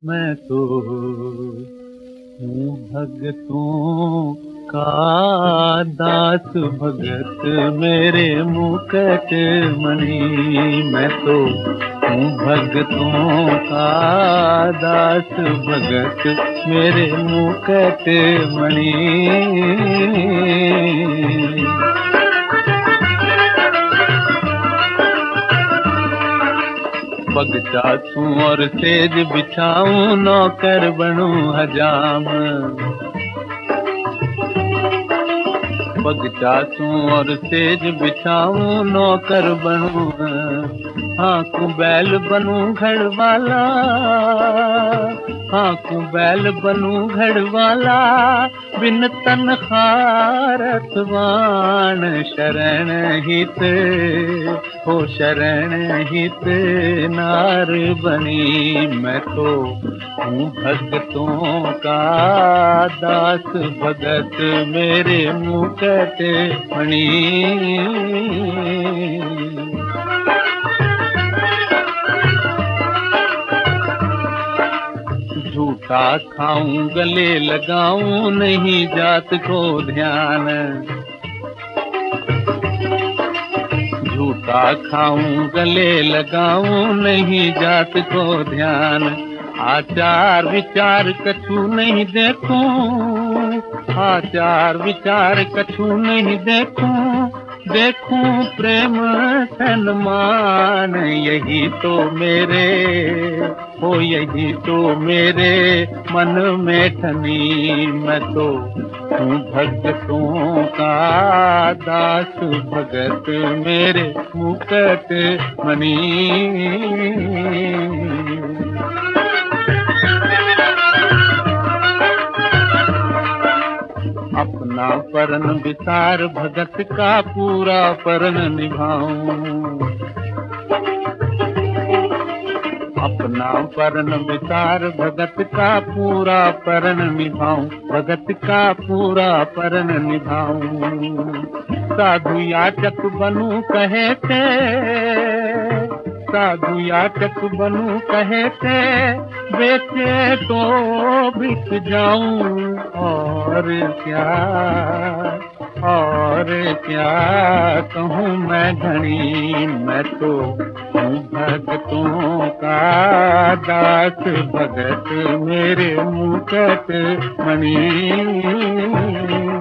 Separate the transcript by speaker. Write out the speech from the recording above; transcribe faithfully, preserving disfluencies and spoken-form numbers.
Speaker 1: मैं तो हूँ भगतों का दास, भगत मेरे मुकुट मणि। मैं तो हूँ भगतों का दास, भगत मेरे मुकुट मणि। पग चाचूं और सेज बिछाऊं, नौकर बनूं हजाम। पग चाचूं और सेज बिछाऊं, नौकर बनूं, हाँकू बैल बनूं घर वाला, हाँकू बैल बनूं घर वाला, बिन तनख्वाह रतवान शरण हित हो, शरण हित नार बनी। मैं तो हूँ भगतों का दास, भगत मेरे मुकुट मणि। झूठा खाऊं गले लगाऊं, नहीं जात को ध्यान। झूठा खाऊं गले लगाऊं, नहीं जात को ध्यान। आचार विचार कछु नहीं देखूं, आचार विचार कछु नहीं देखूं, देखूं प्रेम सम्मान। यही तो मेरे हो, यही तो मेरे मन में ठनी। मैं तो हूँ भगतों का दास, भगत मेरे मुकुट मणि। अपना परन विचार भगत का पूरा परन निभाऊं, अपना परन विचार भगत का पूरा परन निभाऊं, भगत का पूरा परन निभाऊं। साधु याचक बनूं कहे थे, साधु याचक बनूं कहे थे, बेचे तो बिक जाऊं। और क्या, और क्या कहूँ मैं धनी। मैं तो हूँ भगतों का दास, भगत मेरे मुकुट मणि।